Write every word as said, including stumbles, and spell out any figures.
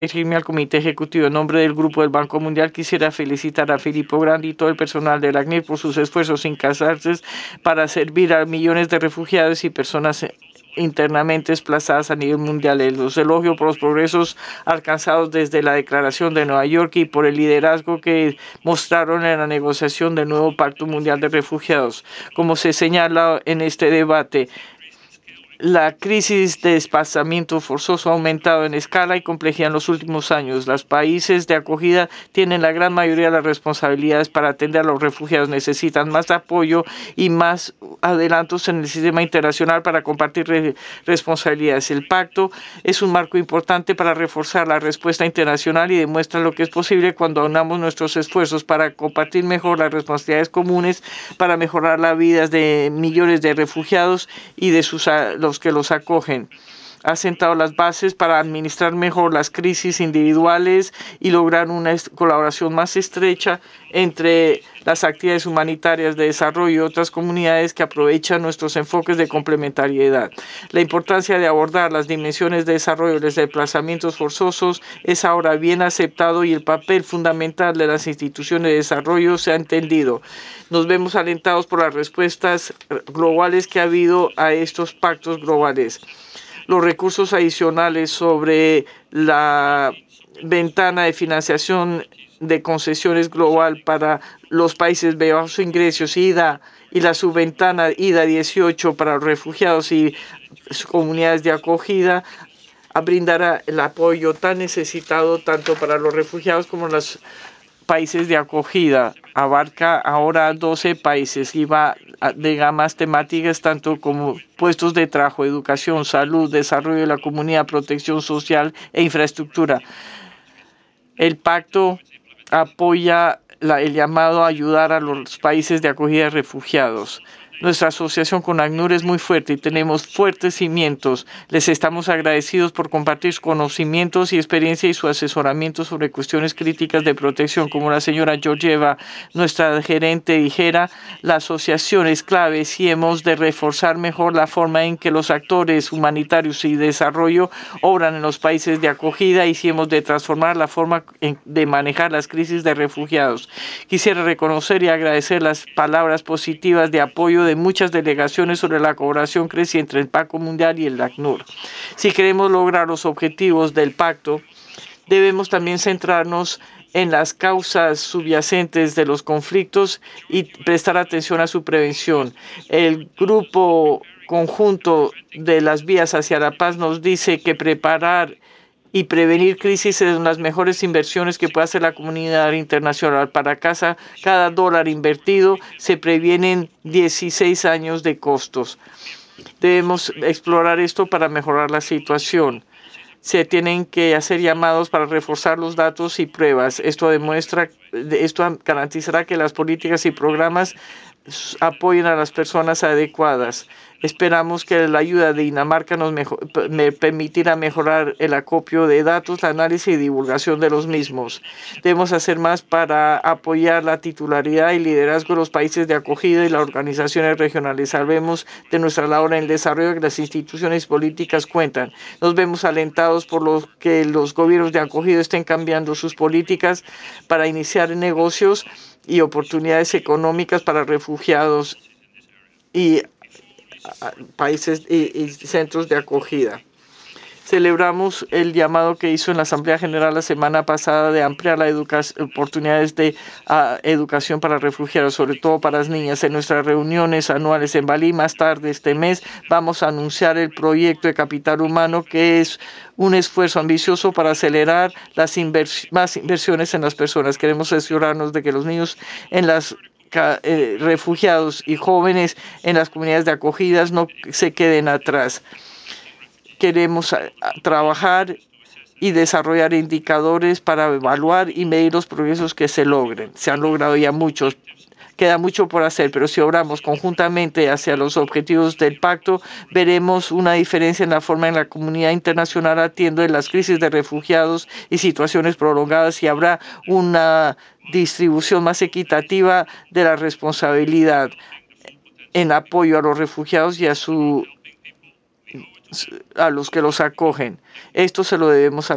dirigirme al Comité Ejecutivo en nombre del Grupo del Banco Mundial. Quisiera felicitar a Filippo Grandi y todo el personal del ACNUR por sus esfuerzos incansables para servir a millones de refugiados y personas internamente desplazadas a nivel mundial. Los elogio por los progresos alcanzados desde la Declaración de Nueva York y por el liderazgo que mostraron en la negociación del nuevo Pacto Mundial de Refugiados. Como se señala en este debate, la crisis de desplazamiento forzoso ha aumentado en escala y complejidad en los últimos años. Los países de acogida tienen la gran mayoría de las responsabilidades para atender a los refugiados. Necesitan más apoyo y más adelantos en el sistema internacional para compartir re responsabilidades. El pacto es un marco importante para reforzar la respuesta internacional y demuestra lo que es posible cuando unamos nuestros esfuerzos para compartir mejor las responsabilidades comunes, para mejorar las vidas de millones de refugiados y de sus los que los acogen. Ha sentado las bases para administrar mejor las crisis individuales y lograr una colaboración más estrecha entre las actividades humanitarias de desarrollo y otras comunidades que aprovechan nuestros enfoques de complementariedad. La importancia de abordar las dimensiones de desarrollo de los desplazamientos forzosos es ahora bien aceptado y el papel fundamental de las instituciones de desarrollo se ha entendido. Nos vemos alentados por las respuestas globales que ha habido a estos pactos globales. Los recursos adicionales sobre la ventana de financiación de concesiones global para los países de bajos ingresos, I D A, y la subventana I D A dieciocho para los refugiados y comunidades de acogida, brindará el apoyo tan necesitado tanto para los refugiados como los países de acogida. Abarca ahora doce países y va de gamas temáticas tanto como puestos de trabajo, educación, salud, desarrollo de la comunidad, protección social e infraestructura. El pacto apoya la, el llamado a ayudar a los países de acogida de refugiados. Nuestra asociación con ACNUR es muy fuerte y tenemos fuertes cimientos. Les estamos agradecidos por compartir sus conocimientos y experiencia y su asesoramiento sobre cuestiones críticas de protección. Como la señora Georgieva, nuestra gerente, dijera, la asociación es clave si hemos de reforzar mejor la forma en que los actores humanitarios y de desarrollo obran en los países de acogida y si hemos de transformar la forma de manejar las crisis de refugiados. Quisiera reconocer y agradecer las palabras positivas de apoyo de muchas delegaciones sobre la colaboración creciente entre el Banco Mundial y el ACNUR. Si queremos lograr los objetivos del pacto, debemos también centrarnos en las causas subyacentes de los conflictos y prestar atención a su prevención. El grupo conjunto de las vías hacia la paz nos dice que preparar y prevenir crisis es una de las mejores inversiones que puede hacer la comunidad internacional. Para casa, cada dólar invertido se previenen dieciséis años de costos. Debemos explorar esto para mejorar la situación. Se tienen que hacer llamados para reforzar los datos y pruebas. Esto demuestra, esto garantizará que las políticas y programas apoyen a las personas adecuadas. Esperamos que la ayuda de Dinamarca nos mejor, me permitirá mejorar el acopio de datos, el análisis y divulgación de los mismos. Debemos hacer más para apoyar la titularidad y liderazgo de los países de acogida y las organizaciones regionales. Sabemos de nuestra labor en el desarrollo que las instituciones políticas cuentan. Nos vemos alentados por lo que los gobiernos de acogida estén cambiando sus políticas para iniciar negocios y oportunidades económicas para refugiados y países y, y centros de acogida. Celebramos el llamado que hizo en la Asamblea General la semana pasada de ampliar las oportunidades de uh, educación para refugiados, sobre todo para las niñas. En nuestras reuniones anuales en Bali, más tarde este mes, vamos a anunciar el proyecto de capital humano, que es un esfuerzo ambicioso para acelerar las invers más inversiones en las personas. Queremos asegurarnos de que los niños en las eh, refugiados y jóvenes en las comunidades de acogidas no se queden atrás. Queremos a, a trabajar y desarrollar indicadores para evaluar y medir los progresos que se logren. Se han logrado ya muchos. Queda mucho por hacer, pero si obramos conjuntamente hacia los objetivos del pacto, veremos una diferencia en la forma en la comunidad internacional atiende las crisis de refugiados y situaciones prolongadas y habrá una distribución más equitativa de la responsabilidad en apoyo a los refugiados y a su a los que los acogen. Esto se lo debemos a